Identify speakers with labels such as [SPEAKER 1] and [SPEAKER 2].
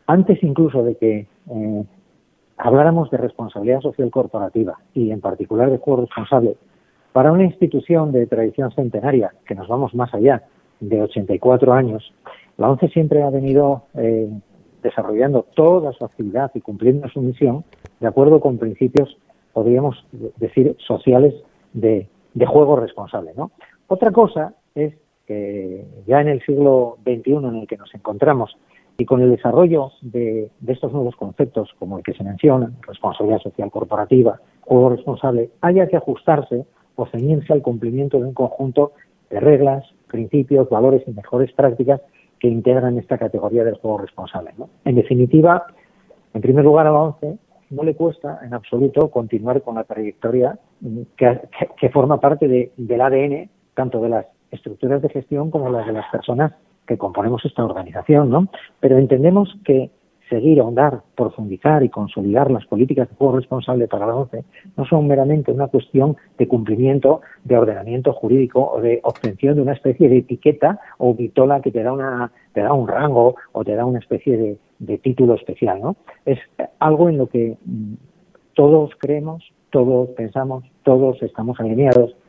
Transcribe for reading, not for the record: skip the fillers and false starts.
[SPEAKER 1] Antes incluso de que habláramos de responsabilidad social corporativa y en particular de juego responsable, para una institución de tradición centenaria, que nos vamos más allá de 84 años, la ONCE siempre ha venido desarrollando toda su actividad y cumpliendo su misión de acuerdo con principios, podríamos decir, sociales de juego responsable, ¿no? Otra cosa es que ya en el siglo XXI en el que nos encontramos y con el desarrollo de estos nuevos conceptos, como el que se menciona, responsabilidad social corporativa, juego responsable, haya que ajustarse o ceñirse al cumplimiento de un conjunto de reglas, principios, valores y mejores prácticas que integran esta categoría del juego responsable, ¿no? En definitiva, en primer lugar, a la ONCE no le cuesta en absoluto continuar con la trayectoria que forma parte del ADN, tanto de las estructuras de gestión como las de las personas que componemos esta organización, ¿no? Pero entendemos que seguir, ahondar, profundizar y consolidar las políticas de juego responsable para la ONCE no son meramente una cuestión de cumplimiento de ordenamiento jurídico o de obtención de una especie de etiqueta o vitola que te da un rango o te da una especie de título especial, ¿no? Es algo en lo que todos creemos, todos pensamos, todos estamos alineados